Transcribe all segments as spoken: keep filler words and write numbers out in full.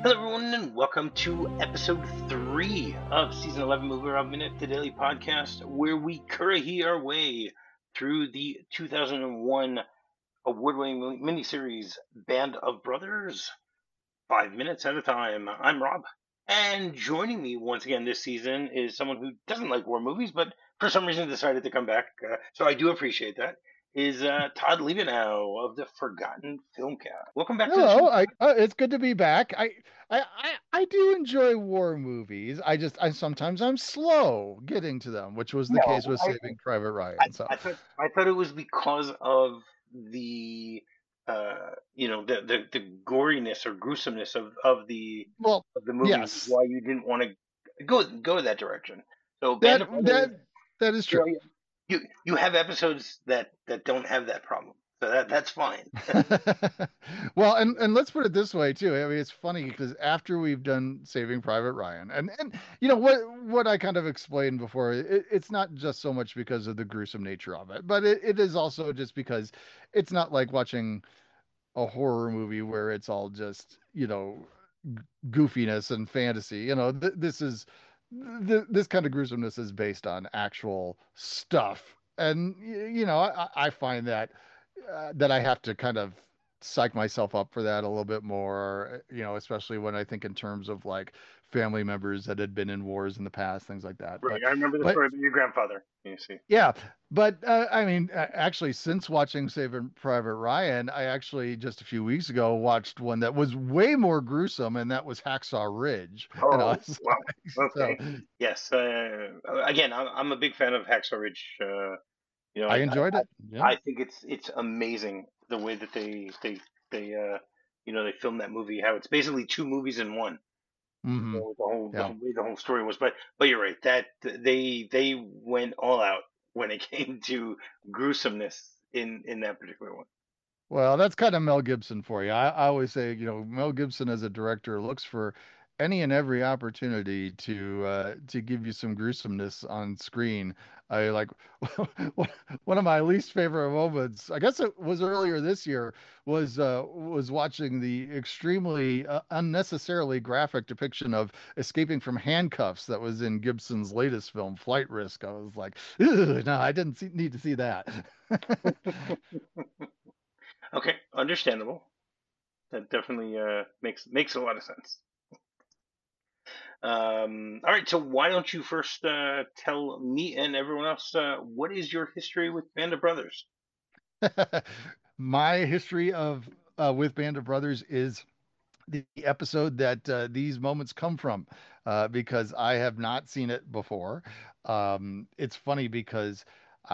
Hello, everyone, and welcome to episode three of season eleven Movie Rob Minute, the daily podcast, where we curry our way through the two thousand one award-winning miniseries Band of Brothers, five minutes at a time. I'm Rob, and joining me once again this season is someone who doesn't like war movies, but for some reason decided to come back. Uh, so I do appreciate that. Is uh, Todd Leavenow of the Forgotten Filmcast. Welcome back to the show. Hello, I uh, it's good to be back. I, I I I do enjoy war movies. I just I sometimes I'm slow getting to them, which was the case No, with I, Saving Private I, Ryan. So, I thought I thought it was because of the uh you know the the, the goriness or gruesomeness of, of the well, of the movies is yes, why you didn't want to go go that direction. So Band that of Brothers, that that is you know, true. you you have episodes that that don't have that problem, so that that's fine. Well, and and let's put it this way too. I mean, it's funny because after we've done Saving Private Ryan, and and you know what what I kind of explained before, it, it's not just so much because of the gruesome nature of it, but it, it is also just because it's not like watching a horror movie where it's all just, you know, goofiness and fantasy. You know, th- this is th- this kind of gruesomeness is based on actual stuff. And you know, I, I find that uh, that I have to kind of psych myself up for that a little bit more, you know, especially when I think in terms of like family members that had been in wars in the past, things like that. Right. But I remember the but story about your grandfather. You see. yeah, but uh, I mean, a- actually, since watching Saving Private Ryan, I actually just a few weeks ago watched one that was way more gruesome, and that was Hacksaw Ridge. And I Oh was wow. like, so Okay. Yes. Uh, again, I'm I'm a big fan of Hacksaw Ridge. Uh, You know, I I, enjoyed I it. Yeah. I think it's it's amazing the way that they they they uh you know they filmed that movie. How it's basically two movies in one. You Hmm. know, the whole the Yeah. whole way the whole story was. But but you're right that they they went all out when it came to gruesomeness in in that particular one. Well, that's kind of Mel Gibson for you. I, I always say, you know, Mel Gibson as a director looks for any and every opportunity to uh, to give you some gruesomeness on screen. I like one of my least favorite moments. I guess it was earlier this year. Was uh, was watching the extremely uh, unnecessarily graphic depiction of escaping from handcuffs that was in Gibson's latest film, Flight Risk. I was like, "Ugh, no, I didn't see, need to see that." Okay, understandable. That definitely uh makes makes a lot of sense. Um, all right, so why don't you first uh, tell me and everyone else uh, what is your history with Band of Brothers? My history of uh, with Band of Brothers is the episode that uh, these moments come from, uh, because I have not seen it before. Um, it's funny because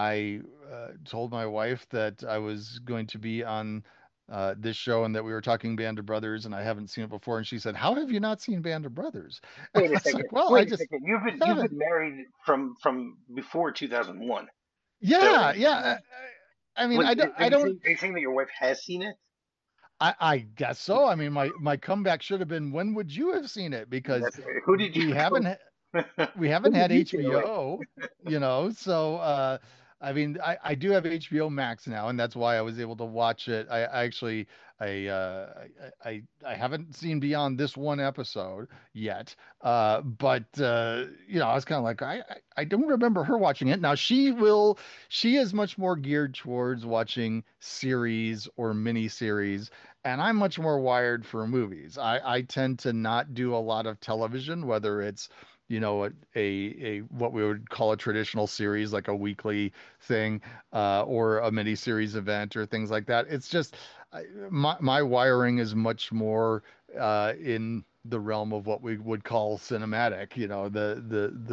I uh, told my wife that I was going to be on uh, this show and that we were talking Band of Brothers, and I haven't seen it before. And she said, "How have you not seen Band of Brothers?" And Wait a I was second. like, "Well, I Wait a just second. You've been you've haven't." been married from from before two thousand one. Yeah, So yeah. I, I mean, wait, I are don't, are I you don't. saying are you saying that your wife has seen it? I, I guess so. I mean, my my comeback should have been, when would you have seen it? Because That's right. Who did you we go? haven't we Who haven't did had you stay with? H B O, you know. So uh I mean, I I do have H B O Max now, and that's why I was able to watch it. I, I actually I uh I, I I haven't seen beyond this one episode yet. Uh but uh you know, I was kind of like I, I I don't remember her watching it. Now she will she is much more geared towards watching series or mini series, and I'm much more wired for movies. I, I tend to not do a lot of television, whether it's, you know, a, a, a what we would call a traditional series, like a weekly thing, uh, or a mini series event or things like that. It's just I, my my wiring is much more uh, in the realm of what we would call cinematic, you know, the the the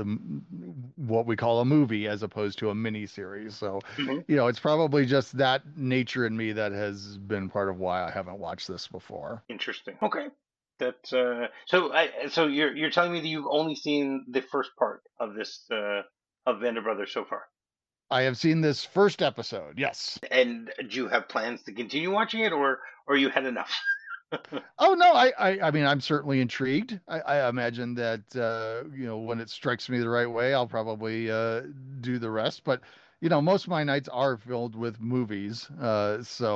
what we call a movie as opposed to a mini series. So, Hmm. you know, it's probably just that nature in me that has been part of why I haven't watched this before. Interesting. Okay. That uh, so I so you're you're telling me that you've only seen the first part of this uh, of Band of Brothers so far, I have seen this first episode. Yes. and do you have plans to continue watching it, or or you had enough? Oh no, I, I, I mean, I'm certainly intrigued. I, I imagine that uh, you know, when it strikes me the right way, I'll probably uh, do the rest. But you know, most of my nights are filled with movies, uh, so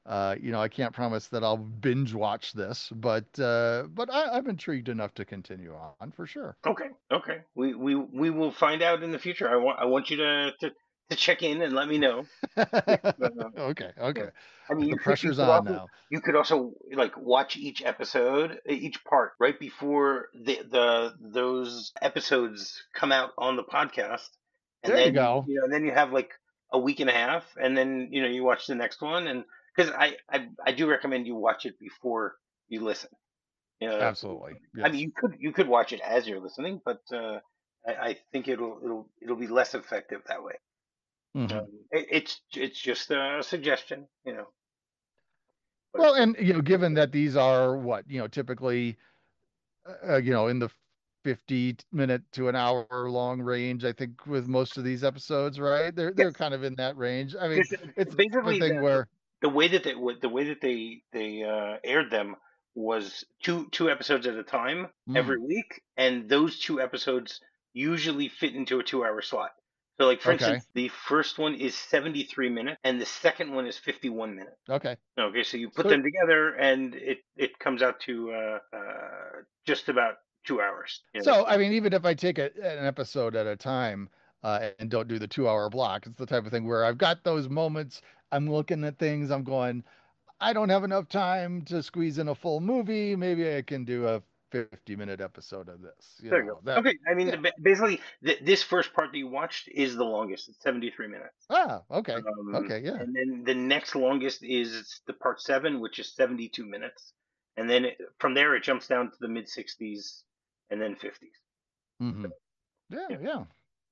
Uh, you know, I can't promise that I'll binge watch this, but uh, but I, I'm intrigued enough to continue on for sure. Okay, okay. We we we will find out in the future. I want I want you to to, to check in and let me know. If, uh, Okay, yeah. okay. I mean, The you could you pressure's could on also now. you could also like watch each episode, e, each part right before the the those episodes come out on the podcast, and There you then go. you know then you have like a week and a half, and then you know you watch the next one, and because I, I I do recommend you watch it before you listen. You know, Absolutely. I mean Yes. you could you could watch it as you're listening, but uh, I, I think it'll it'll it'll be less effective that way. Hmm. Um, it, it's it's just a suggestion, you know. But Well, and you know, given that these are what, you know, typically uh, you know, in the fifty minute to an hour long range, I think with most of these episodes, right? They're they're yes, kind of in that range. I mean, because it's the basically thing the, the where the way that they would the way that they they uh, aired them was two two episodes at a time every mm, week, and those two episodes usually fit into a two hour slot. So, like for okay. instance, the first one is seventy three minutes, and the second one is fifty one minutes. Okay. Okay, so you put So them together, and it it comes out to uh, uh, just about two hours. You know, so I mean, even if I take a, an episode at a time uh, and don't do the two hour block, it's the type of thing where I've got those moments. I'm looking at things. I'm going, I don't have enough time to squeeze in a full movie. Maybe I can do a fifty minute episode of this. You there you know, go. that, Okay, I mean, yeah. ba- basically, th- this first part that you watched is the longest. It's seventy-three minutes. Ah, okay. Um, Okay. Yeah. and then the next longest is the part seven, which is seventy-two minutes. And then it, from there, it jumps down to the mid sixties and then fifties. Hmm. Yeah. Yeah. Yeah.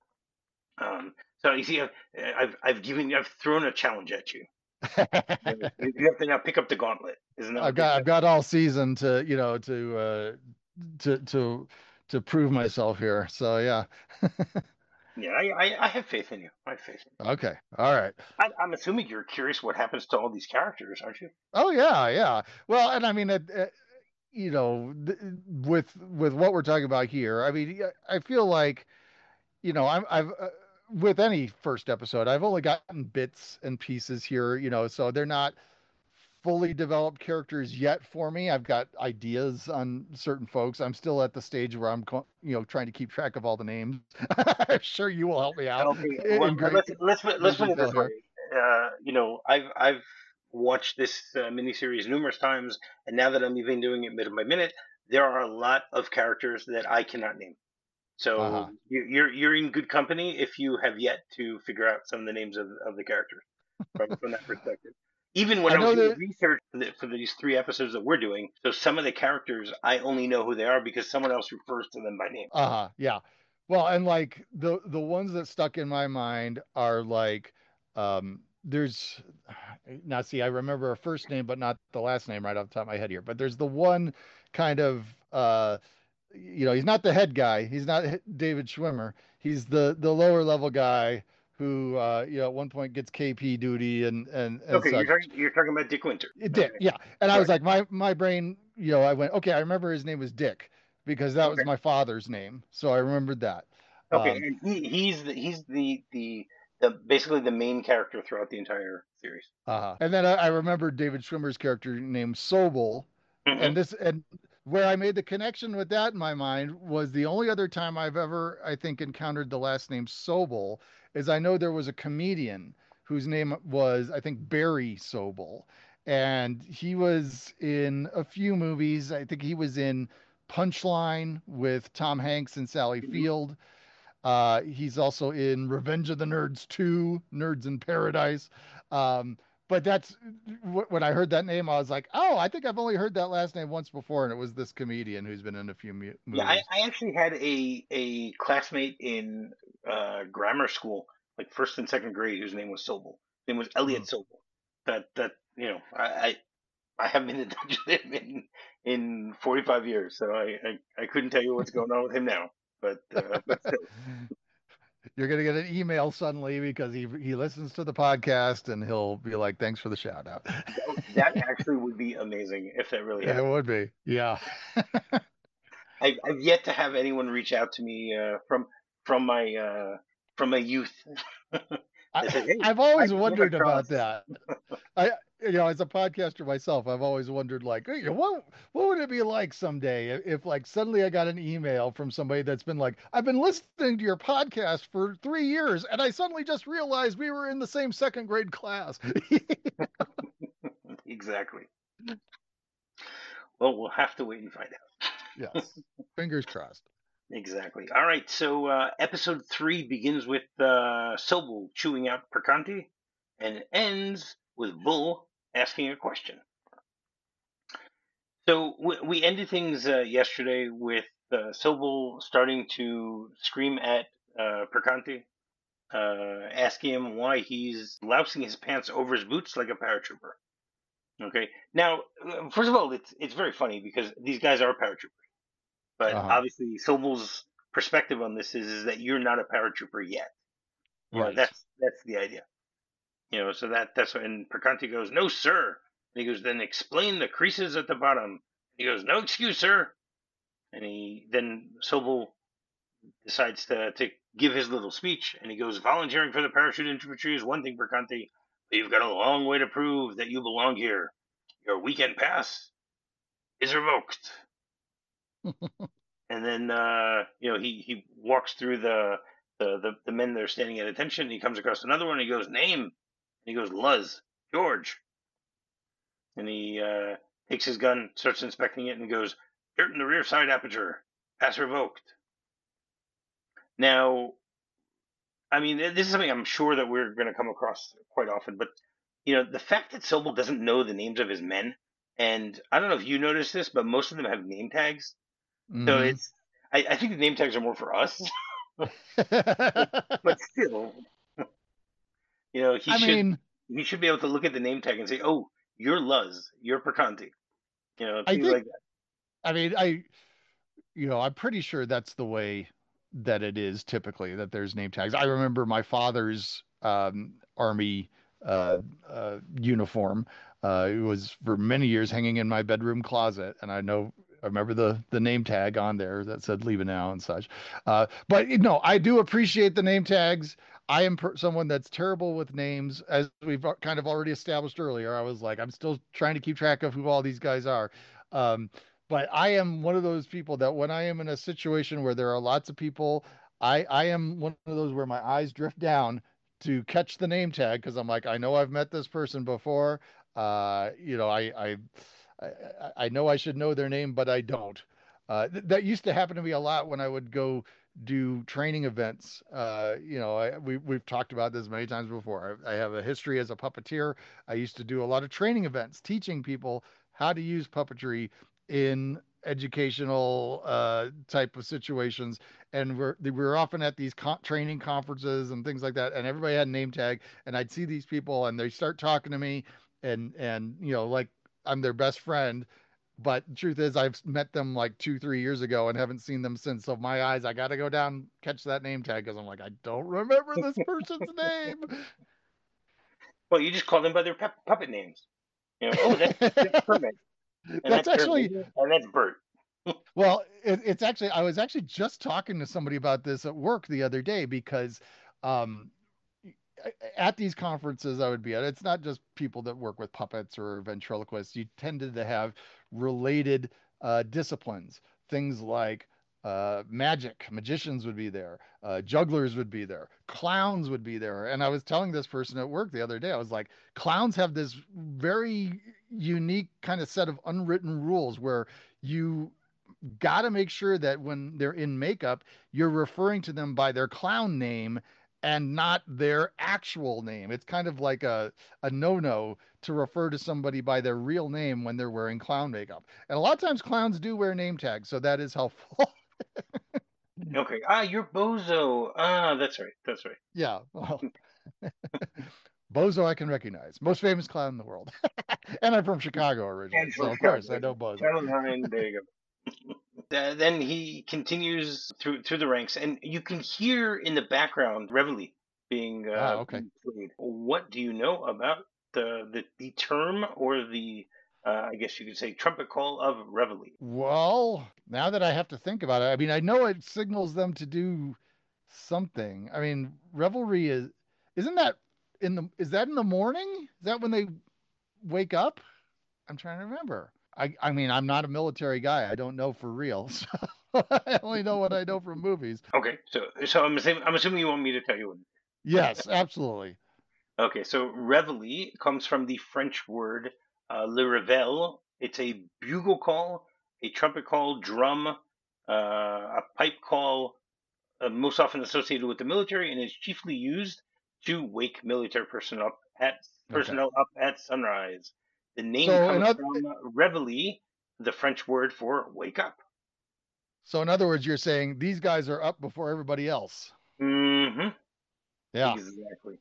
Um, so you see, I've, I've, I've given, I've thrown a challenge at you. You you have to now pick up the gauntlet. Isn't that I've what they got say? I've got all season to, you know, to uh to to to prove myself here. So yeah. Yeah, I, I, I have faith in you. I have faith in you. Okay. All right. I, I'm assuming you're curious what happens to all these characters, aren't you? Oh yeah, yeah. Well, and I mean it, it, you know, th- with with what we're talking about here, I mean, I feel like, you know, I'm I've uh, with any first episode, I've only gotten bits and pieces here, you know, so they're not fully developed characters yet for me. I've got ideas on certain folks. I'm still at the stage where I'm, you know, trying to keep track of all the names. I'm sure you will help me out Okay, well in great, let's let's put- let's great put it detail this way. here. Uh, you know, I've I've watched this uh, miniseries numerous times, and now that I'm even doing it minute by minute, there are a lot of characters that I cannot name. So Uh-huh. you- you're you're in good company if you have yet to figure out some of the names of of the characters from from that perspective. Even when I I was know doing that. research for, the, for these three episodes that we're doing, so some of the characters I only know who they are because someone else refers to them by name. Uh-huh. Yeah. Well, and like the the ones that stuck in my mind are like um there's now see, I remember a first name but not the last name right off the top of my head here. But there's the one kind of uh you know, he's not the head guy. He's not David Schwimmer. He's the the lower level guy who uh you know at one point gets K P duty and and and Okay, you're such. talking you're talking about Dick Winter. It did, Okay, yeah. And I was right. like, my my brain, you know, I went, okay, I remember his name was Dick because that was Okay, my father's name, so I remembered that. okay, Um, and he he's the, he's the the the basically the main character throughout the entire series. uh, and then I, I remembered David Schwimmer's character named Sobel, Hmm. and this and where I made the connection with that in my mind was the only other time I've ever, I think, encountered the last name Sobel is I know there was a comedian whose name was, I think, Barry Sobel, and he was in a few movies. I think he was in Punchline with Tom Hanks and Sally Hmm. Field. Uh, he's also in Revenge of the Nerds two, Nerds in Paradise. Um, but that's when I heard that name, I was like, oh, I think I've only heard that last name once before, and it was this comedian who's been in a few mu- Yeah, I, movies. I actually had a a classmate in uh, grammar school, like first and second grade, whose name was Sobel. His name was Hmm. Elliot Sobel. That that you know, I, I I haven't been in touch with him in in forty-five years, so I, I, I couldn't tell you what's going on with him now. But uh, but still, You're gonna get an email suddenly because he he listens to the podcast and he'll be like, "Thanks for the shout out." that, that actually would be amazing if that really It happened. would be, yeah. I've, I've yet to have anyone reach out to me uh, from from my uh, from my youth. I They said, "Hey, I've I always came wondered across." about that. I you know, as a podcaster myself, I've always wondered, like, hey, what what would it be like someday if, if, like, suddenly I got an email from somebody that's been like, I've been listening to your podcast for three years, and I suddenly just realized we were in the same second grade class. Exactly. Well, we'll have to wait and find out. Yes, fingers crossed. Exactly. All right. So uh, episode three begins with uh, Sobel chewing out Percanti, and ends with Bull asking a question. So we, we ended things uh, yesterday with uh, Sobel starting to scream at uh, Percanti, uh, asking him why he's lousing his pants over his boots like a paratrooper. Okay. Now, uh, first of all, it's it's very funny because these guys are paratroopers, but Uh-huh. obviously Sobel's perspective on this is, is that you're not a paratrooper yet. You know, Right. that's that's the idea. You know, so that that's what, and Percanti goes, "No, sir." And he goes, "Then explain the creases at the bottom." He goes, "No excuse, sir." And he then Sobel decides to to give his little speech, and he goes, "Volunteering for the parachute infantry is one thing, Percanti, but you've got a long way to prove that you belong here. Your weekend pass is revoked." And then uh, you know he he walks through the the, the the men that are standing at attention. And he comes across another one. And he goes, "Name." And he goes, "Luz George." And he uh, takes his gun, starts inspecting it, and goes, "Dirt in the rear side aperture. Pass revoked." Now, I mean, this is something I'm sure that we're going to come across quite often. But you know, the fact that Sobel doesn't know the names of his men, and I don't know if you noticed this, but most of them have name tags. So Mm-hmm. it's I, I think the name tags are more for us. but, but still, you know, he I should mean, he should be able to look at the name tag and say, "Oh, you're Luz, you're Percanti," you know, I things think, like that. I mean, I, you know, I'm pretty sure that's the way that it is typically that there's name tags. I remember my father's um, army uh, uh, uniform. Uh, it was for many years hanging in my bedroom closet, and I know I remember the the name tag on there that said "Leave it now" and such. Uh, but you know, I do appreciate the name tags. I am per someone that's terrible with names, as we've kind of already established earlier. I was like, I'm still trying to keep track of who all these guys are. Um, but I am one of those people that when I am in a situation where there are lots of people, I I am one of those where my eyes drift down to catch the name tag because I'm like, I know I've met this person before. Uh, you know, I I I, I know I should know their name, but I don't. Uh, th that used to happen to me a lot when I would go do training events. Uh, you know, I, we we've talked about this many times before. I, I have a history as a puppeteer. I used to do a lot of training events, teaching people how to use puppetry in educational uh, type of situations. And we're we were often at these co training conferences and things like that, and everybody had a name tag. And I'd see these people, and they start talking to me, and and you know, like I'm their best friend. But the truth is, I've met them like two, three years ago and haven't seen them since. So my eyes, I got to go down and catch that name tag because I'm like, I don't remember this person's name. Well, you just call them by their pu- puppet names. You know, oh, that's that's Kermit, and That's that's Kermit, actually and that's Bert. Well, it, it's actually, I was actually just talking to somebody about this at work the other day because um, at these conferences I would be at, it's not just people that work with puppets or ventriloquists. You tended to have related uh, disciplines, things like uh, magic, magicians would be there, uh, jugglers would be there, clowns would be there. And I was telling this person at work the other day, I was like, clowns have this very unique kind of set of unwritten rules where you got to make sure that when they're in makeup, you're referring to them by their clown name and not their actual name. It's kind of like a, a no-no to refer to somebody by their real name when they're wearing clown makeup. And a lot of times clowns do wear name tags, so that is helpful. Okay, ah, you're Bozo. Ah, that's right, that's right. Yeah, well, Bozo I can recognize. Most famous clown in the world. And I'm from Chicago originally, And so from of Chicago, course I know Bozo. Channel Nine. There you go. Uh, then he continues through through the ranks, and you can hear in the background Reveille being Ah, uh, okay. being played. What do you know about the the, the term or the uh, I guess you could say trumpet call of Reveille? Well, now that I have to think about it, I mean, I know it signals them to do something. I mean, revelry is isn't that in the is that in the morning? Is that when they wake up? I'm trying to remember. I, I mean, I'm not a military guy. I don't know for real. So I only know what I know from movies. Okay, so so I'm assuming, I'm assuming you want me to tell you what. Yes, absolutely. Okay, so reveille comes from the French word uh, le revel. It's a bugle call, a trumpet call, drum, uh, a pipe call, uh, most often associated with the military, and is chiefly used to wake military personnel up at Okay. personnel up at sunrise. The name So in comes other from reveille, the French word for wake up. so in other words, you're saying these guys are up before everybody else. Hmm. Yeah. Exactly.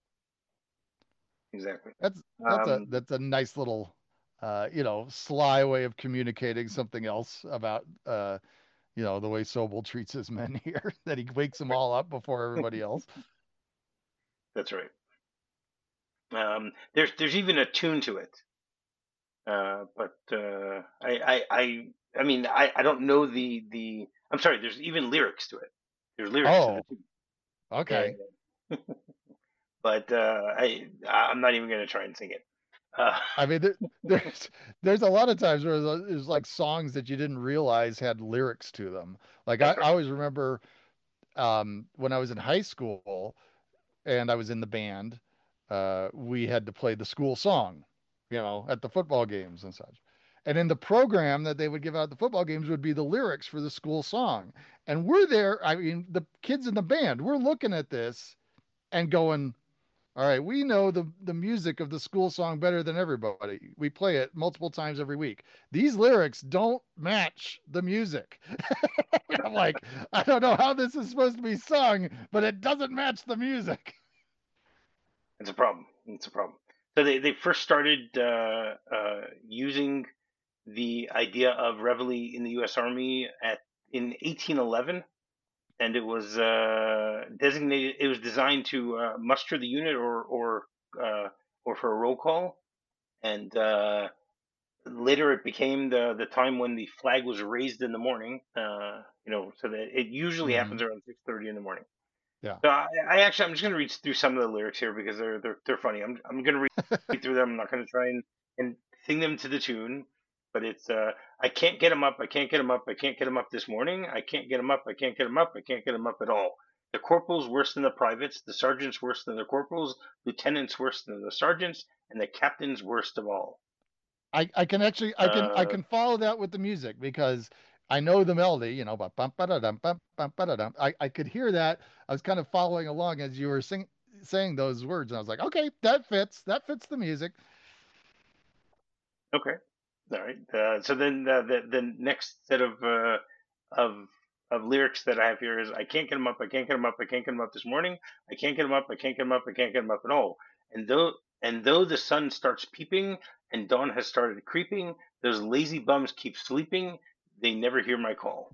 Exactly. That's that's a Um, that's a nice little uh, you know, sly way of communicating something else about uh, you know, the way Sobel treats his men here, that he wakes them all up before everybody else. that's right. Um, there's there's even a tune to it, uh, but uh, I, I I I mean I, I don't know the the. I'm sorry. There's even lyrics to it. There's lyrics to the Oh, tune. Yeah, okay. yeah. But uh, I I'm not even gonna try and sing it. Uh, I mean, there, there's there's a lot of times where there's, there's like songs that you didn't realize had lyrics to them. Like I, that's I right. always remember um, when I was in high school and I was in the band, uh, we had to play the school song, you know, at the football games and such. And in the program that they would give out at the football games would be the lyrics for the school song. And we're there, I mean, the kids in the band, we're looking at this and going, all right, we know the the music of the school song better than everybody. We play it multiple times every week. These lyrics don't match the music. I'm like, I don't know how this is supposed to be sung, but it doesn't match the music. It's a problem. It's a problem. So they they first started uh, uh, using the idea of reveille in the U S. Army at in eighteen eleven, and it was uh, designated. It was designed to uh, muster the unit or or uh, or for a roll call, and uh, later it became the the time when the flag was raised in the morning. Uh, you know, so that it usually Mm-hmm. happens around six thirty in the morning. Yeah. So I, I actually I'm just going to read through some of the lyrics here because they're they're they're funny. I'm I'm going to read through them. I'm not going to try and and sing them to the tune, but it's uh I can't get 'em up. I can't get 'em up. I can't get 'em up this morning. I can't get 'em up. I can't get 'em up. I can't get 'em up at all. The corporals worse than the privates. The sergeants worse than the corporals. Lieutenants worse than the sergeants, and the captains worst of all. I, I can actually I can I Uh, can follow that with the music because I know the melody, you know, but bum ba da dum bum bum ba da dum. I I could hear that. I was kind of following along as you were sing, saying those words, and I was like, okay, that fits. That fits the music. okay, all right. Uh, so then uh, the the next set of uh, of of lyrics that I have here is I can't get them up, I can't get them up, I can't get them up this morning, I can't get them up, I can't get them up, I can't get them up at all. And though and though the sun starts peeping and dawn has started creeping, those lazy bums keep sleeping. They never hear my call.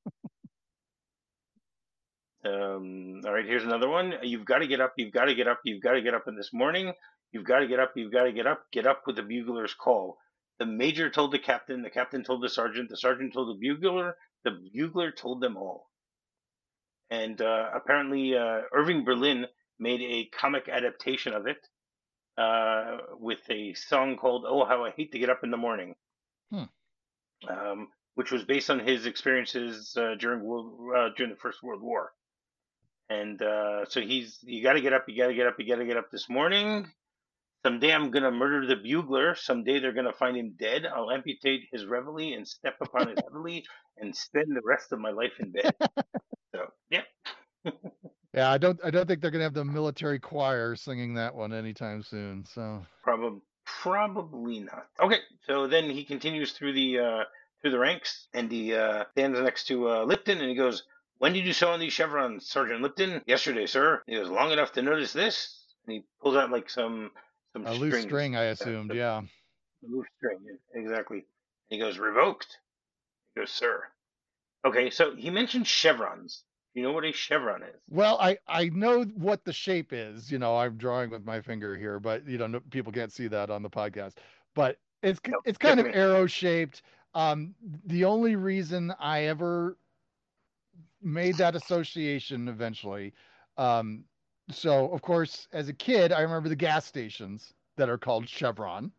Um, all right, here's another one. You've got to get up. You've got to get up. You've got to get up in this morning. You've got to get up. You've got to get up. Get up with the bugler's call. The major told the captain. The captain told the sergeant. The sergeant told the bugler. The bugler told them all. And uh, apparently, uh, Irving Berlin made a comic adaptation of it uh, with a song called "Oh How I Hate to Get Up in the Morning," Hmm. um, which was based on his experiences uh, during World uh, during the First World War. And uh, so he's, you got to get up, you got to get up, you got to get up this morning. Someday I'm going to murder the bugler. Someday they're going to find him dead. I'll amputate his reveille and step upon it heavily and spend the rest of my life in bed. So, yeah, Yeah, I don't I don't think they're gonna have the military choir singing that one anytime soon. So probably probably not. Okay, so then he continues through the uh, through the ranks, and he uh, stands next to uh, Lipton, and he goes, "When did you sew on these chevrons, Sergeant Lipton?" "Yesterday, sir." He goes, "Long enough to notice this?" And he pulls out like some some a loose strings, string, I uh, assumed. some Yeah. loose string, exactly. And he goes, "Revoked." He goes, "Sir." Okay, so he mentioned chevrons. Do you know what a chevron is? Well, I I know what the shape is. You know, I'm drawing with my finger here, but you know, no, people can't see that on the podcast. But it's No, it's kind of definitely. arrow shaped. Um, the only reason I ever made that association eventually, um, so of course, as a kid, I remember the gas stations that are called Chevron.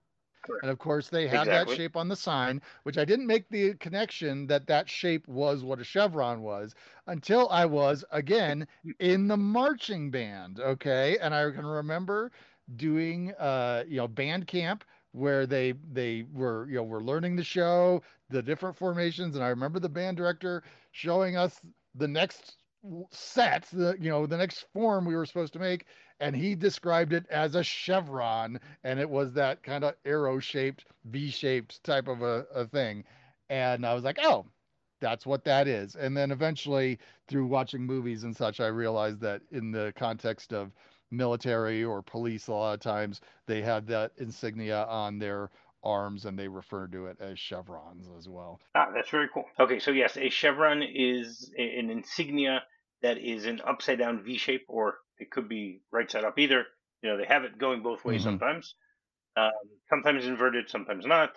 Correct. And of course, they have that Exactly. shape on the sign, which I didn't make the connection that that shape was what a chevron was until I was, again, in the marching band. Okay. And I can remember doing, uh, you know, band camp where they they were you know were learning the show, the different formations, and I remember the band director showing us the next set, the you know the next form we were supposed to make, and he described it as a chevron, and it was that kind of arrow shaped, V shaped type of a, a thing, and I was like, oh, that's what that is. And then eventually, through watching movies and such, I realized that in the context of military or police, a lot of times they had that insignia on their arms and they refer to it as chevrons as well. Ah, that's very cool. Okay, so yes, a chevron is a- an insignia that is an upside down V shape, or it could be right side up. Either, you know, they have it going both ways Mm-hmm. sometimes. Um, sometimes inverted, sometimes not.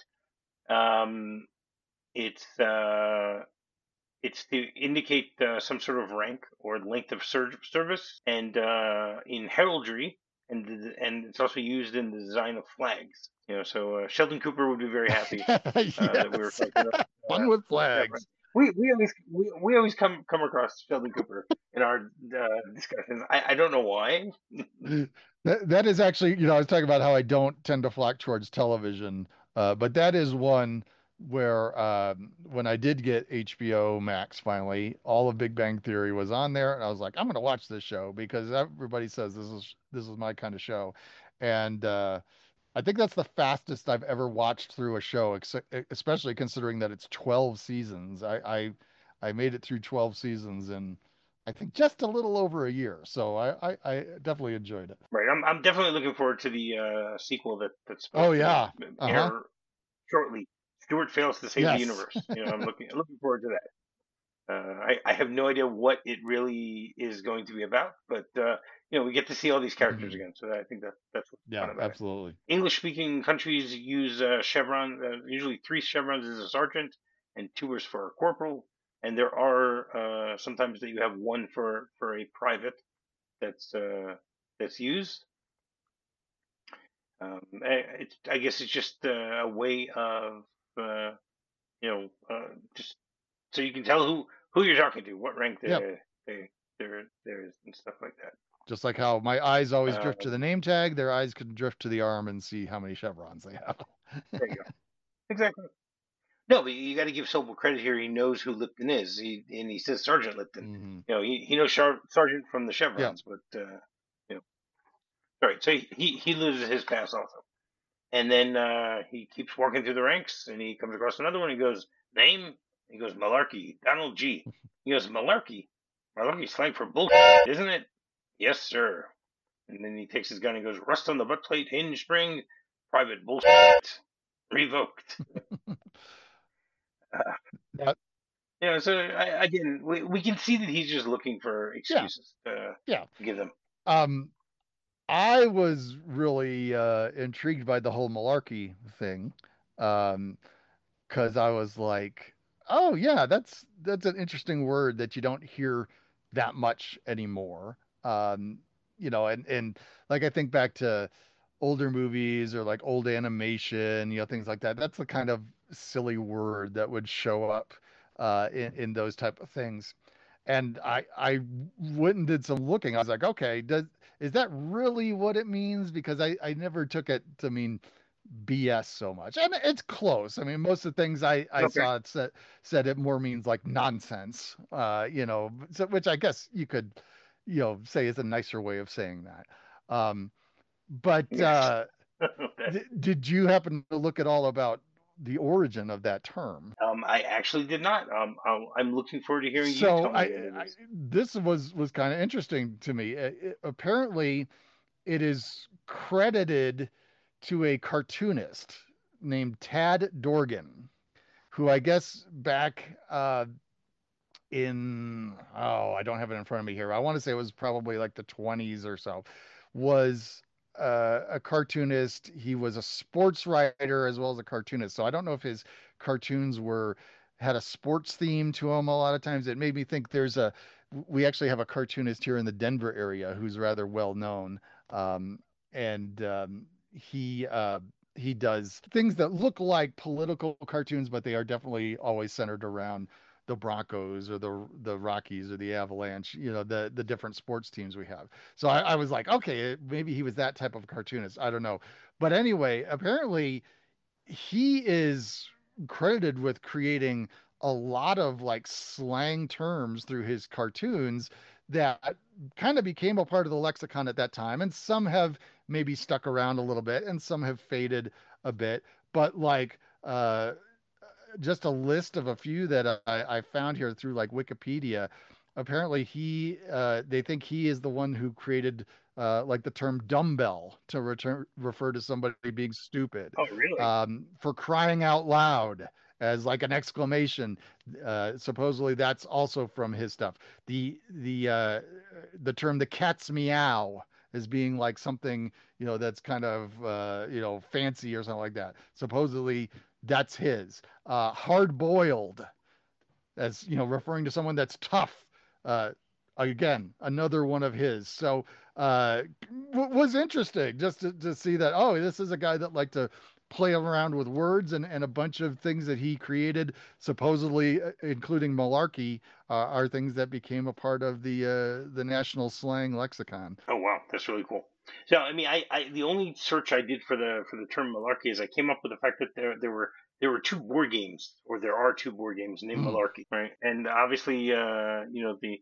Um, it's uh, it's to indicate uh, some sort of rank or length of ser- service, and uh, in heraldry, and the, and it's also used in the design of flags. You know, so uh, Sheldon Cooper would be very happy uh, that we were Yes. talking about Fun uh, with chevron. flags. We we always we, we always come come across Sheldon Cooper in our uh, discussions. I, I don't know why. That that is actually, you know, I was talking about how I don't tend to flock towards television, uh, but that is one where um, when I did get H B O Max finally, all of Big Bang Theory was on there, and I was like, I'm going to watch this show because everybody says this is this is my kind of show, and uh, I think that's the fastest I've ever watched through a show, ex- especially considering that it's twelve seasons. I, I I made it through twelve seasons in I think just a little over a year. So I, I, I definitely enjoyed it. Right, I'm I'm definitely looking forward to the uh, sequel that that's Oh supposed to yeah. Uh-huh. air shortly. Stuart fails to save the Yes. universe. You know, I'm looking looking forward to that. Uh, I, I have no idea what it really is going to be about, but uh, you know, we get to see all these characters Mhm. again, so I think that that's what's Yeah, fun about it. absolutely. English-speaking countries use uh, chevron. Uh, usually, three chevrons is a sergeant, and two is for a corporal. And there are uh, sometimes that you have one for for a private that's uh, that's used. Um, I- it's I guess it's just uh, a way of uh, you know uh, just so you can tell who who you're talking to, what rank Yep. they they there there is, and stuff like that. Just like how my eyes always drift to Um, the name tag, their eyes can drift to the arm and see how many chevrons they have. there you go. Exactly. No, but you got to give Sobel credit here. He knows who Lipton is. He and he says Sergeant Lipton. Hmm. You know, he, he knows Char- Sergeant from the Yep. chevrons, but uh, you know, all right. So he he he loses his pass also, and then uh, he keeps walking through the ranks, and he comes across another one. He goes, name. He goes, Malarkey, Donald G. He goes, Malarkey. Malarkey's slang for bullshit, isn't it? Yes, sir. And then he takes his gun and goes, rust on the butt plate, hinge spring, private bullshit, revoked. Uh, Yeah. you know, so I, again, we, we can see that he's just looking for Yeah. excuses to, Yeah. to give them. Um, I was really uh, intrigued by the whole malarkey thing. Um, because I was like, oh yeah, that's that's an interesting word that you don't hear that much anymore. Um, you know, and and like I think back to older movies or like old animation, you know, things like that. That's the kind of silly word that would show up uh, in in those type of things. And I I went and did some looking. I was like, okay, does is that really what it means? Because I I never took it to mean B S so much. And it's close. I mean, most of the things I, I Okay. saw it said, said it more means like nonsense, uh, you know, so, which I guess you could, you know, say is a nicer way of saying that. Um, but Yes. uh, d- did you happen to look at all about the origin of that term? um, I actually did not. Um, I'll, I'm looking forward to hearing you So tell I, me what it I is. this was was kind of interesting to me. It, it- apparently, it is credited to a cartoonist named Tad Dorgan, who I guess back uh, in, oh, I don't have it in front of me here. I want to say it was probably like the twenties or so, was uh, a cartoonist. He was a sports writer as well as a cartoonist. So I don't know if his cartoons were had a sports theme to them a lot of times. It made me think there's a we actually have a cartoonist here in the Denver area who's rather well known. Um, and um, he uh, he does things that look like political cartoons, but they are definitely always centered around the Broncos or the the Rockies or the Avalanche, you know, the the different sports teams we have. So I, I was like, okay, maybe he was that type of cartoonist. I don't know. But anyway, apparently he is credited with creating a lot of like slang terms through his cartoons that kind of became a part of the lexicon at that time. And some have maybe stuck around a little bit and some have faded a bit. But like, uh, just a list of a few that I, I found here through like Wikipedia. Apparently, he uh, they think he is the one who created uh, like the term dumbbell to return, refer to somebody being stupid, Oh, really? um, for crying out loud as like an exclamation. Uh, supposedly, that's also from his stuff. The the uh, the term the cat's meow as being like something, you know, that's kind of uh, you know, fancy or something like that. Supposedly that's his. Uh, hard boiled, as you know, referring to someone that's tough. Uh, again, another one of his. So uh, w- was interesting just to, to see that. Oh, this is a guy that liked to play around with words, and, and a bunch of things that he created, supposedly uh, including malarkey, uh, are things that became a part of the uh, the national slang lexicon. Oh, wow, that's really cool. So, I mean, I, I the only search I did for the for the term malarkey is I came up with the fact that there there were there were two board games, or there are two board games named Mm. Malarkey, right? And obviously, uh, you know, the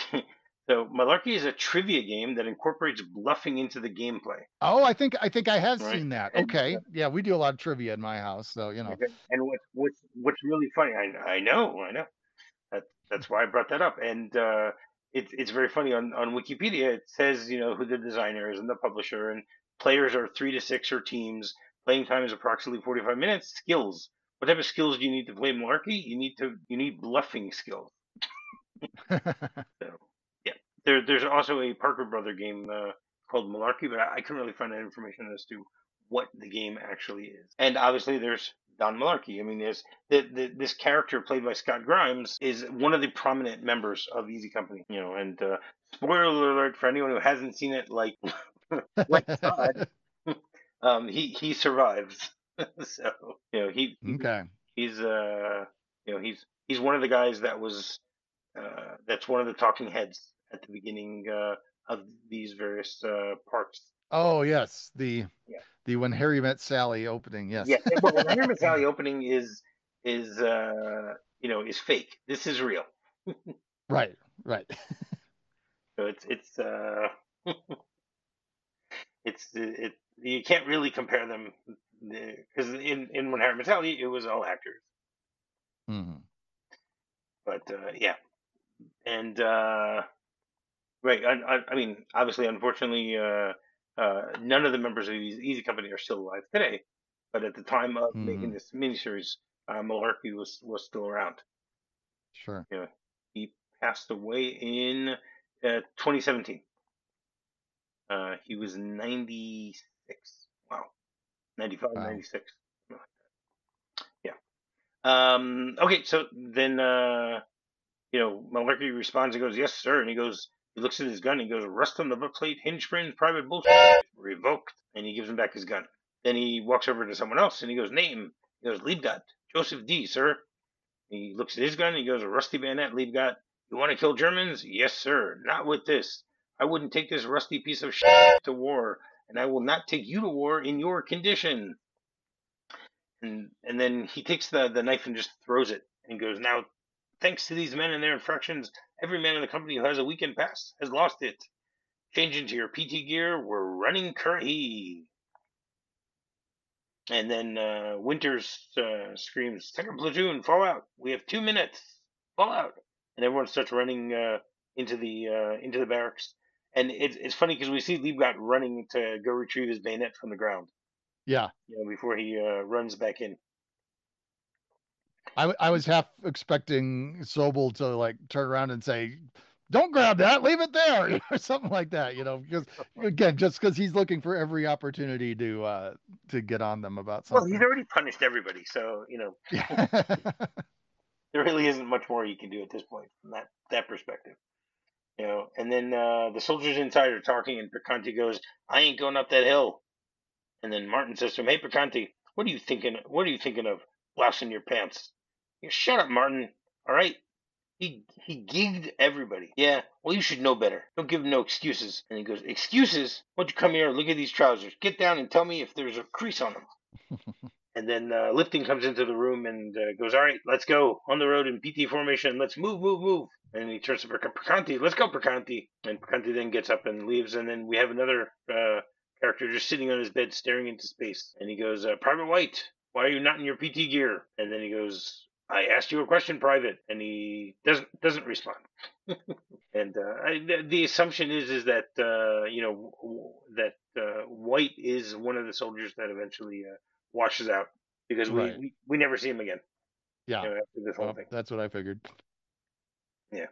so Malarkey is a trivia game that incorporates bluffing into the gameplay, Oh, I think I think I have right? seen that. And Okay, yeah, we do a lot of trivia in my house, so you know. okay, and what's what's what's really funny, I I know, I know. That, that's why I brought that up. And uh, it's it's very funny on, on Wikipedia. It says, you know, who the designer is and the publisher, and players are three to six or teams. Playing time is approximately forty-five minutes. Skills. What type of skills do you need to play Malarkey? You need to you need bluffing skills. So yeah, there there's also a Parker Brother game uh, called Malarkey, but I, I couldn't really find that information as to what the game actually is. And obviously, there's Don Malarkey. I mean, there's the, the, this character played by Scott Grimes is one of the prominent members of Easy Company. You know, and uh, spoiler alert for anyone who hasn't seen it, like like Todd, um, he he survives. So you know he, he Okay. he's uh you know he's he's one of the guys that was uh, that's one of the talking heads at the beginning uh, of these various uh, parts. Oh yes, the Yeah, the When Harry Met Sally opening. yeah. Yes. Well, the Hammer Sally opening is is uh, you know is fake. This is real. Right. Right. So it's it's uh, it's it, you can't really compare them because in in When Harry Met Sally it was all actors. Hmm. But uh, yeah, and uh, right. I, I, I mean, obviously, unfortunately, uh, uh, none of the members of Easy, Easy Company are still alive today. But at the time of making Hmm. this miniseries, uh, Malarkey was was still around. Sure. You know, he passed away in uh, twenty seventeen. Uh, he was ninety-six. Wow, ninety-five, Wow. ninety-six. Yeah. Um, okay, so then uh, you know, Malarkey responds and goes, "Yes, sir." And he goes, he looks at his gun and he goes, "Rust on the butt plate, hinge springs, private bullshit, revoked." And he gives him back his gun. Then he walks over to someone else and he goes, "Name." He goes, "Liebgott, Joseph D, sir." He looks at his gun and he goes, "A rusty bayonet, Liebgott. You want to kill Germans? Yes, sir. Not with this. I wouldn't take this rusty piece of shit to war, and I will not take you to war in your condition." And and then he takes the, the knife and just throws it and goes, "Now, thanks to these men and their infractions, every man in the company who has a weekend pass has lost it. Change into your P T gear. We're running Curry." And then uh, Winters uh, screams, "Second platoon, fall out. We have two minutes. Fall out." And everyone starts running uh, into the uh, into the barracks. And it's it's funny because we see Liebgott running to go retrieve his bayonet from the ground, Yeah. you know, before he uh, runs back in. I w- I was half expecting Sobel to like turn around and say, "Don't grab that, leave it there," or something like that. You know, because again, just because he's looking for every opportunity to uh to get on them about Well, he's something. already punished everybody, so you know Yeah. there really isn't much more he can do at this point from that that perspective. You know, and then uh, the soldiers inside are talking, and Perconti goes, "I ain't going up that hill." And then Martin says to him, "Hey, Perconti, what are you thinking? What are you thinking of? Blousing your pants?" You shut up, Martin. All right. He he gigged everybody. Yeah, well, you should know better. Don't give him no excuses. And he goes, "Excuses? Why don't you come here? Look at these trousers. Get down and tell me if there's a crease on them." And then uh, Lifting comes into the room and uh, goes, "All right, let's go on the road in P T formation. Let's move, move, move." And he turns to Perc- Perconti, "Let's go, Perconti." And Perconti then gets up and leaves. And then we have another uh, character just sitting on his bed staring into space. And he goes, uh, "Private White, why are you not in your P T gear?" And then he goes, "I asked you a question, Private," and he doesn't doesn't respond. And uh, I, the, the assumption is is that uh, you know w- that uh, White is one of the soldiers that eventually uh, washes out because we, Right. we, we never see him again. Yeah. You know, after this whole Well, thing. that's what I figured. Yeah.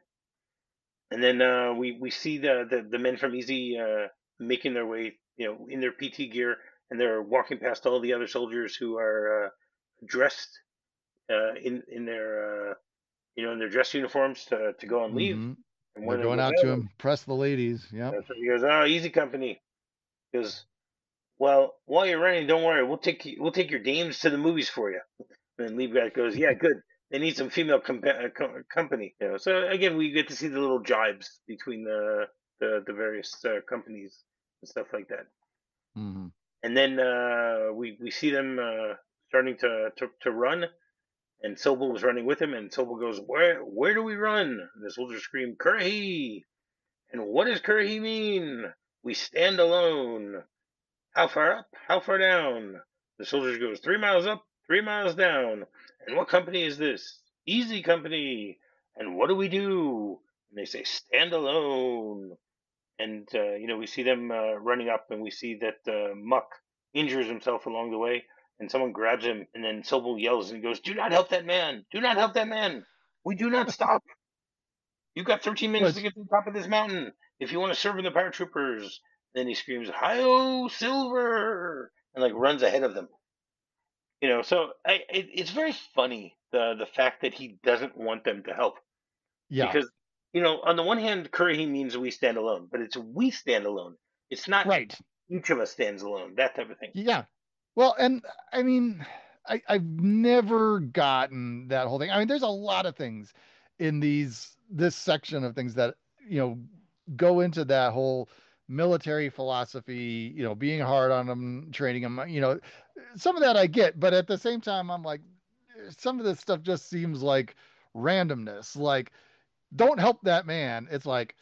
And then uh, we we see the, the, the men from Easy uh, making their way, you know, in their P T gear, and they're walking past all the other soldiers who are uh, dressed uh, in in their uh, you know in their dress uniforms to to go on leave. Mm-hmm. And one They're of them going goes, out to "Oh," impress the ladies. Yep. that's what he goes, "Oh, Easy Company." He goes, "Well, while you're running, don't worry, we'll take you, we'll take your dames to the movies for you." And Liebgart goes, "Yeah, good. They need some female com- uh, co- company." You know, so again, we get to see the little jibes between the the, the various uh, companies and stuff like that. Mm-hmm. And then uh, we we see them uh, starting to, to to run, and Sobel was running with him, and Sobel goes, "Where where do we run?" And the soldiers scream, "Currahee!" And what does Currahee mean? "We stand alone." "How far up? How far down?" The soldiers goes, "Three miles up, three miles down." "And what company is this?" "Easy Company." "And what do we do?" And they say, "Stand alone." And uh, you know, we see them uh, running up, and we see that uh, Muck injures himself along the way, and someone grabs him, and then Sobel yells and goes, "Do not help that man! Do not help that man! We do not stop! You've got thirteen minutes to Which, get to the top of this mountain if you want to serve in the paratroopers." Then he screams, "Hi-oh, Silver!" and like runs ahead of them. You know, so I, it, it's very funny the the fact that he doesn't want them to help yeah, because you know on the one hand, Curry means we stand alone, but it's we stand alone. It's not right. each of us stands alone. That type of thing. Yeah. Well, and I mean, I, I've never gotten that whole thing. I mean, there's a lot of things in these this section of things that, you know, go into that whole military philosophy, you know, being hard on them, training them, you know, some of that I get, but at the same time, I'm like, some of this stuff just seems like randomness. Like, don't help that man. It's like,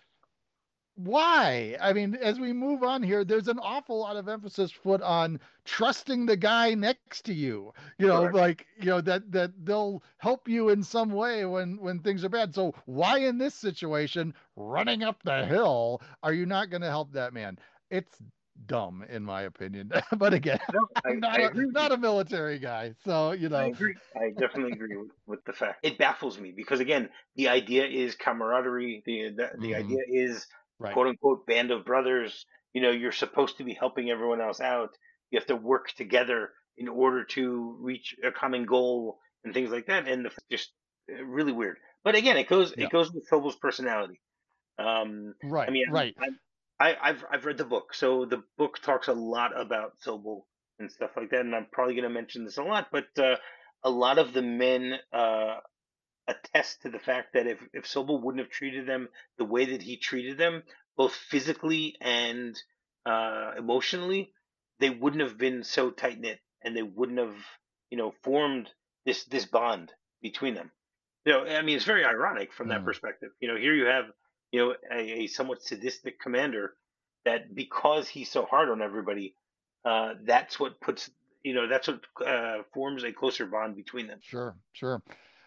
why? I mean, as we move on here, there's an awful lot of emphasis put on trusting the guy next to you. You know, Correct. like, you know, that that they'll help you in some way when when things are bad. So why in this situation, running up the hill, are you not going to help that man? It's dumb in my opinion. But again, No, I, I'm not I a agree with you. not a military guy. So, you I know, agree. I definitely agree with, with the fact. It baffles me because again, the idea is camaraderie. The, the the mhm, idea is right. quote unquote band of brothers. You know, you're supposed to be helping everyone else out. You have to work together in order to reach a common goal and things like that. And the, just uh, really weird. But again, it goes it Yeah. goes with Phobos' personality. Um, I Right, mean, right. I'm, I, I've I've read the book, so the book talks a lot about Sobel and stuff like that, and I'm probably going to mention this a lot, but uh, a lot of the men uh, attest to the fact that if if Sobel wouldn't have treated them the way that he treated them, both physically and uh, emotionally, they wouldn't have been so tight knit, and they wouldn't have, you know, formed this this bond between them. You know, I mean, it's very ironic from that Mm, perspective. You know, here you have, you know, a, a somewhat sadistic commander that because he's so hard on everybody, uh, that's what puts, you know, that's what uh, forms a closer bond between them. sure, sure.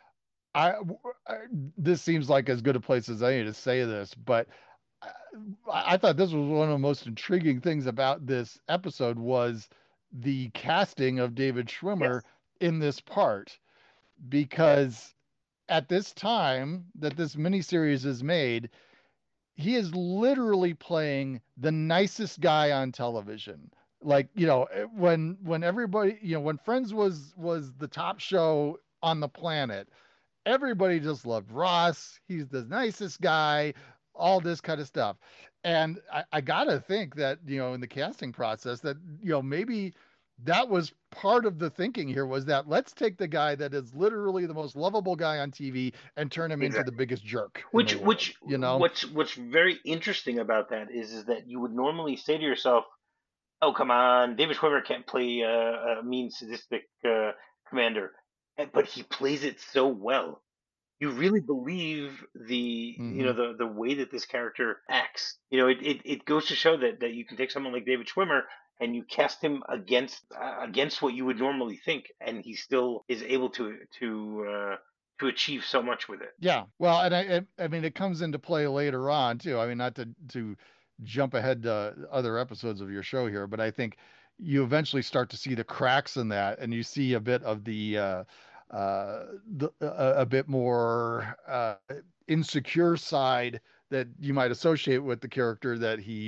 I, I this seems like as good a place as any to say this, but I, I thought this was one of the most intriguing things about this episode was the casting of David Schwimmer Yes. in this part, Yeah. because at this time that this miniseries is made, he is literally playing the nicest guy on television. Like, you know, when when everybody, you know, when Friends was was the top show on the planet, everybody just loved Ross. He's the nicest guy, all this kind of stuff. And I, I gotta think that, you know, in the casting process that, you know, maybe that was part of the thinking here, was that let's take the guy that is literally the most lovable guy on T V and turn him into the Exactly. biggest jerk in the Which world, which you know? what's what's very interesting about that is is that you would normally say to yourself, "Oh, come on, David Schwimmer can't play a, a mean, sadistic uh, commander," And- but he plays it so well. You really believe the you know Hmm. the the way that this character acts. You know, it, it, it goes to show that that you can take someone like David Schwimmer and you cast him against uh, against what you would normally think, and he still is able to to uh, to achieve so much with it. Yeah. Well, and I, I mean, it comes into play later on too. I mean, not to to jump ahead to other episodes of your show here, but I think you eventually start to see the cracks in that, and you see a bit of the uh, uh, the a, a bit more uh, insecure side that you might associate with the character that he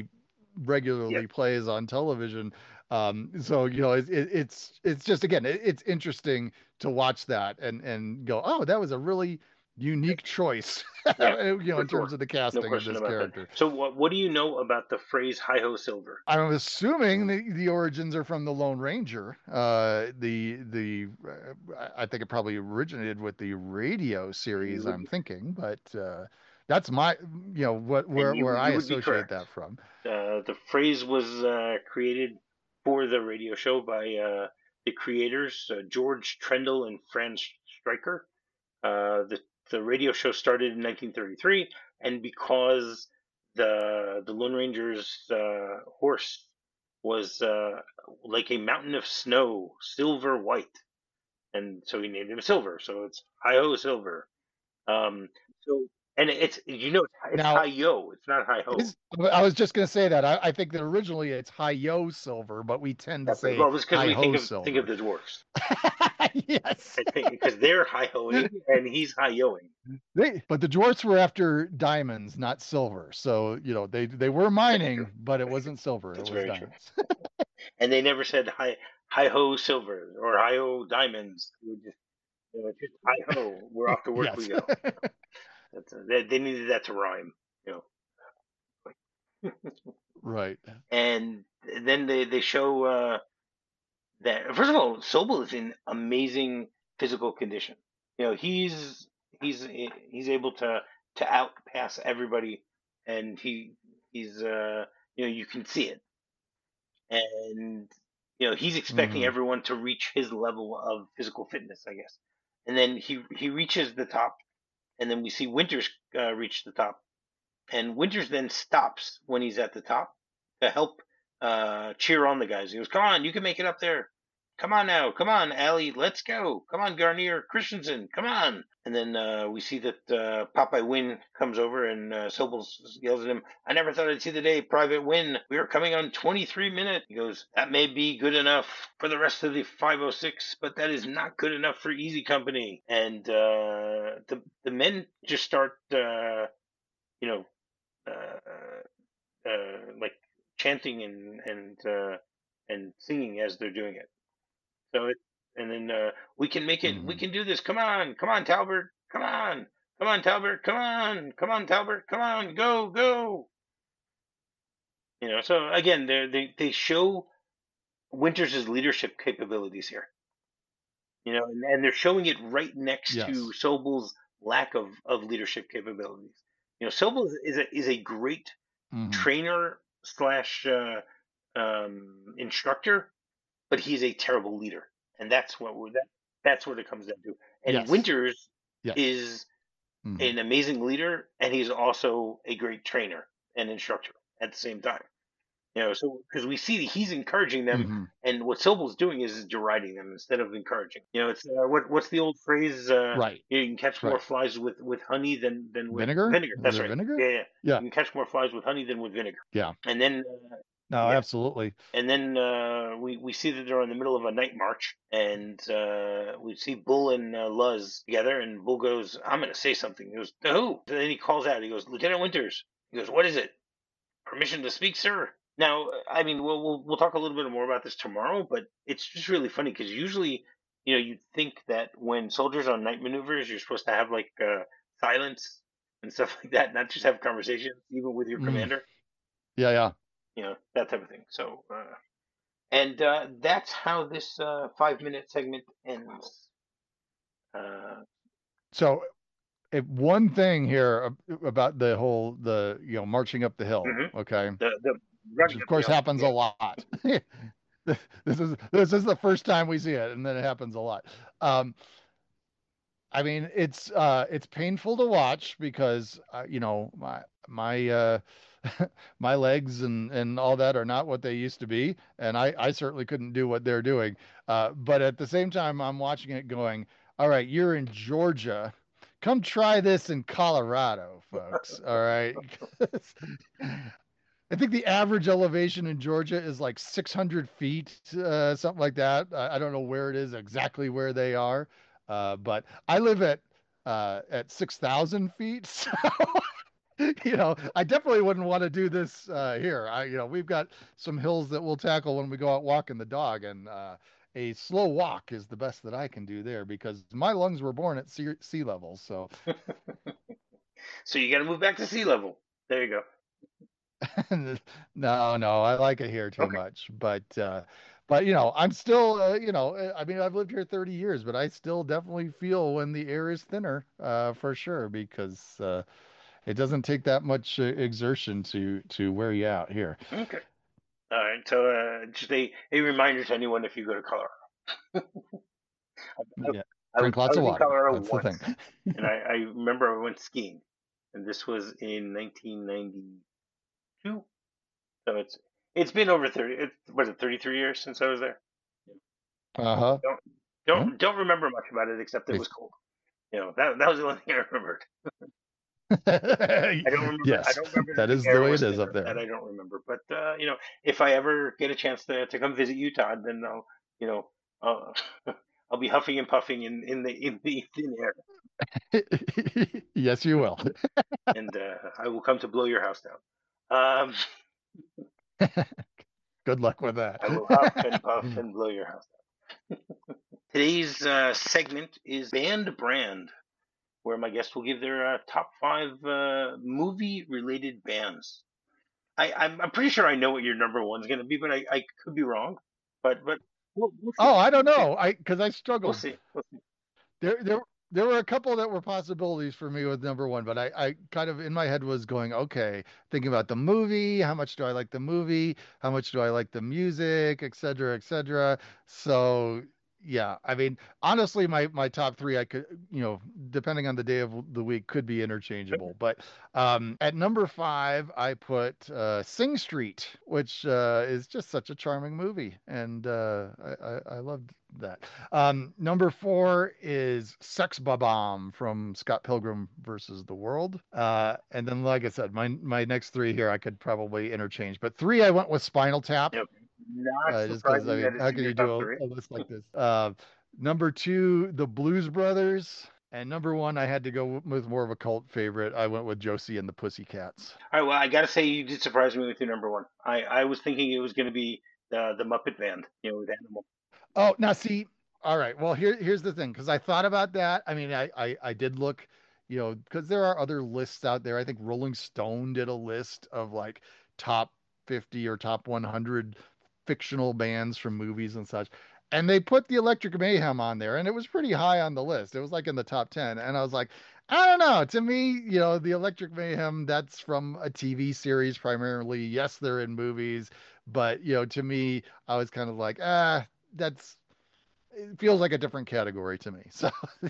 Yeah, regularly plays on television. Um, so you know, it, it, it's it's just again, it, it's interesting to watch that and and go, oh, that was a really unique choice, yeah, you know, for in terms sure, of the no casting of question this about that. character. So, what what do you know about the phrase "hi ho silver"? I'm assuming the, the origins are from the Lone Ranger. Uh, the the uh, I think it probably originated with the radio You series, would, I'm thinking, but uh, that's my, you know, what and where you where I you would be associate correct. that from. Uh, the phrase was uh, created for the radio show by uh, the creators, uh, George Trendle and Franz Stryker. Uh, the the radio show started in nineteen thirty-three, and because the the Lone Ranger's uh, horse was uh, like a mountain of snow, silver white, and so he named him Silver. So it's Hi Ho Silver. Um, so and it's you know it's, it's Hi Now, Yo, it's not Hi Ho. is I was just going to say that I, I think that originally it's Hi Yo Silver, but we tend to That's right. say Well, it's because Hi we think Ho of think of Silver. the dwarfs. Yes. I think because they're high hoing and he's high yoing. They, but the dwarfs were after diamonds, not silver. So, you know, they they were That's true. mining, but it That's true. wasn't silver, it That's was very true. diamonds. And they never said hi hi ho silver or hi ho diamonds. It would just you know, just hi ho. We're off to work we Yes. go. You know, that's uh they, they needed that to rhyme. You know, Right. and then they they show uh, that first of all, Sobel is in amazing physical condition. You know, he's he's he's able to to outpass everybody, and he he's uh you know you can see it, and you know he's expecting Hmm. everyone to reach his level of physical fitness, I guess, and then he he reaches the top, and then we see Winters uh, reach the top, and Winters then stops when he's at the top to help uh, cheer on the guys. He goes, "Come on, you can make it up there. Come on now, come on, Allie, let's go. Come on, Garnier, Christensen, come on." And then uh, we see that uh, Popeye Wynn comes over and uh, Sobel yells at him, "I never thought I'd see the day, Private Wynn. We are coming on twenty-three minutes." He goes, "That may be good enough for the rest of the five oh six, but that is not good enough for Easy Company." And uh, the the men just start, uh, you know, uh, uh, like chanting and and uh, and singing as they're doing it. So it and then uh, we can make it. We Hmm. can do this. Come on, come on, Talbert. Come on, come on, Talbert. Come on, come on, Talbert. Come on, go, go. You know. So again, they they they show Winters' leadership capabilities here. You know, and, and they're showing it right next to Yes. Sobel's lack of of leadership capabilities. You know, Sobel is a is a great Hmm. trainer slash uh, um, instructor, but he's a terrible leader, and that's what we're that that's what it comes down to. And Yes. Winters Yes. is Hmm. an amazing leader, and he's also a great trainer and instructor at the same time. You know, so because we see that he's encouraging them, Hmm. and what Sobel's doing is, is deriding them instead of encouraging. You know, it's uh, what what's the old phrase? Uh, Right. you, know, you can catch more Right. flies with with honey than than with Vinegar? vinegar. Is That's it right. vinegar? Yeah, yeah. Yeah. You can catch more flies with honey than with vinegar. Yeah. And then, uh, No, yeah, absolutely. and then uh, we we see that they're in the middle of a night march, and uh, we see Bull and uh, Luz together, and Bull goes, "I'm going to say something." He goes, "To who?" And then he calls out. He goes, "Lieutenant Winters." He goes, "What is it? Permission to speak, sir?" Now, I mean, we'll we'll, we'll talk a little bit more about this tomorrow, but it's just really funny because usually, you know, you'd think that when soldiers on night maneuvers, you're supposed to have like uh, silence and stuff like that, not just have conversations, even with your Mm. commander, Yeah. Yeah. you know, that type of thing. So. Uh, And uh, that's how this uh, five minute segment ends. Uh, So if one thing here about the whole the you know marching up the hill, mhm. okay, The the which running of up the course hill. happens a Yeah. lot. This is this is the first time we see it, and then it happens a lot. Um, I mean, it's uh, it's painful to watch because uh, you know my my uh, my legs and and all that are not what they used to be, and I I certainly couldn't do what they're doing. Uh, but at the same time, I'm watching it going, all right, you're in Georgia. Come try this in Colorado, folks. All right. I think the average elevation in Georgia is like six hundred feet, uh, something like that. I, I don't know where it is exactly where they are, uh, but I live at uh, at six thousand feet. So, you know, I definitely wouldn't want to do this uh, here. I, you know, we've got some hills that we'll tackle when we go out walking the dog, and uh, a slow walk is the best that I can do there because my lungs were born at sea, sea level. So, So you got to move back to sea level. There you go. no, no, I like it here too Okay. much. But uh but you know, I'm still uh, you know, uh, I mean, I've lived here thirty years, but I still definitely feel when the air is thinner, uh for sure because uh it doesn't take that much uh, exertion to to wear you out here. Okay. All right. So uh, just a, a reminder to anyone if you go to Colorado. I, Yeah. I was Drink I lots of was in water. Colorado That's the once, thing. and I, I remember I went skiing, and this was in nineteen ninety-two. So it's it's been over thirty. It was it thirty-three years since I was there. Uh-huh. Don't Yeah. don't don't remember much about it except it was cold. You know that that was the only thing I remembered. I don't remember. I Yes, don't remember that that the is the air way it was is up thinner. there. That I don't remember. But uh, you know, if I ever get a chance to, to come visit Utah, then I'll you know uh, I'll be huffing and puffing in, in the in the thin air, Yes, you will. and uh, I will come to blow your house down. Um, Good luck with that. I will huff and puff and blow your house down. Today's uh, segment is Band Brand, where my guests will give their uh, top five uh, movie-related bands. I, I'm, I'm pretty sure I know what your number one's going to be, but I, I could be wrong. But but we'll, we'll see. Oh, I don't Yeah, know. I because I we'll struggled. see. We'll see. There, there, there were a couple that were possibilities for me with number one, but I, I kind of in my head was going, okay, thinking about the movie, how much do I like the movie, how much do I like the music, et cetera, et cetera. So yeah, I mean, honestly, my my top three, I could, you know, depending on the day of the week, could be interchangeable. But um, at number five, I put uh, Sing Street, which uh, is just such a charming movie, and uh, I, I, I loved that. Um, number four is Sex Bomb from Scott Pilgrim versus the World. Uh, and then, like I said, my my next three here I could probably interchange, but three I went with Spinal Tap, Yep. Not uh, just because I surprising that mean, it's how in can your you top do three. a, a list like this? Uh, number two, the Blues Brothers. And number one, I had to go with more of a cult favorite. I went with Josie and the Pussycats. All right. Well, I got to say you did surprise me with your number one. I, I was thinking it was going to be the the Muppet Band. You know, with Animal. Oh, now see, all right. Well, here here's the thing, because I thought about that. I mean, I I, I did look, you know, because there are other lists out there. I think Rolling Stone did a list of like top fifty or top one hundred fictional bands from movies and such. And they put the Electric Mayhem on there, and it was pretty high on the list. It was like in the top ten. And I was like, I don't know. To me, you know, the Electric Mayhem, that's from a T V series primarily. Yes, they're in movies, but you know, to me, I was kind of like, ah, that's it feels like a different category to me. So,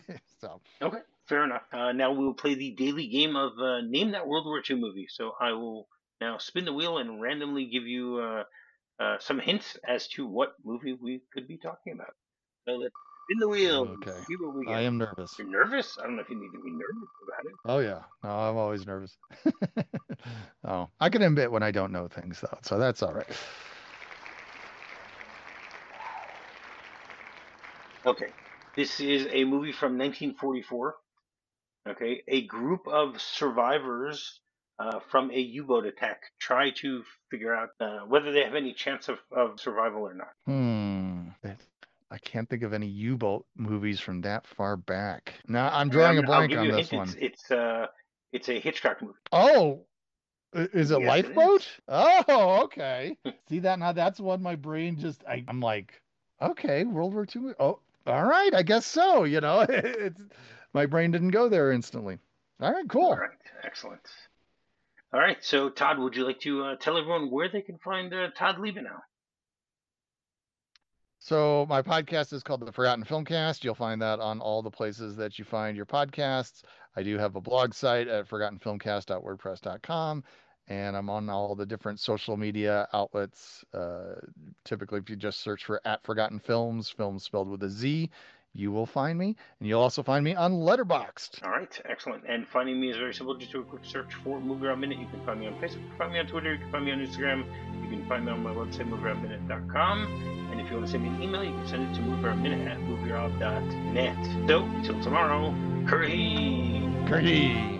so Okay, fair enough. Uh, now we'll play the daily game of uh, name that World War two movie. So I will now spin the wheel and randomly give you uh, uh, some hints as to what movie we could be talking about. So let's spin the wheel and okay. see what we I get. am nervous. You're nervous? I don't know if you need to be nervous about it. Oh yeah. No, I'm always nervous. Oh, I can admit when I don't know things though, so that's all right. Okay, this is a movie from nineteen forty-four. Okay, a group of survivors uh, from a U-boat attack try to figure out uh, whether they have any chance of, of survival or not. Hmm. It- I can't think of any U-boat movies from that far back. Now I'm And drawing I'm, a I'll blank give on you a this hint. It's one. it's uh it's a Hitchcock movie. Oh, Is it Yes, Lifeboat? it is. Oh, okay. See that now? That's one my brain just. I, I'm like, okay, World War Two. Oh, all right, I guess so. You know, it's my brain didn't go there instantly. All right, All cool. right, excellent. All right, so Todd, would you like to uh, tell everyone where they can find uh, Todd Liebenow? So my podcast is called The Forgotten Filmcast. You'll find that on all the places that you find your podcasts. I do have a blog site at forgotten filmcast dot wordpress dot com, and I'm on all the different social media outlets. Uh, typically, if you just search for at Forgotten Films, films spelled with a Z, you will find me. And you'll also find me on Letterboxd. All right, excellent. And finding me is very simple. Just do a quick search for Movie Rob Minute. You can find me on Facebook, you can find me on Twitter, you can find me on Instagram, you can find me on my website, movie rob minute dot com. And if you want to send me an email, you can send it to movierobminute at movierob dot net. So, until tomorrow, curry! Curry!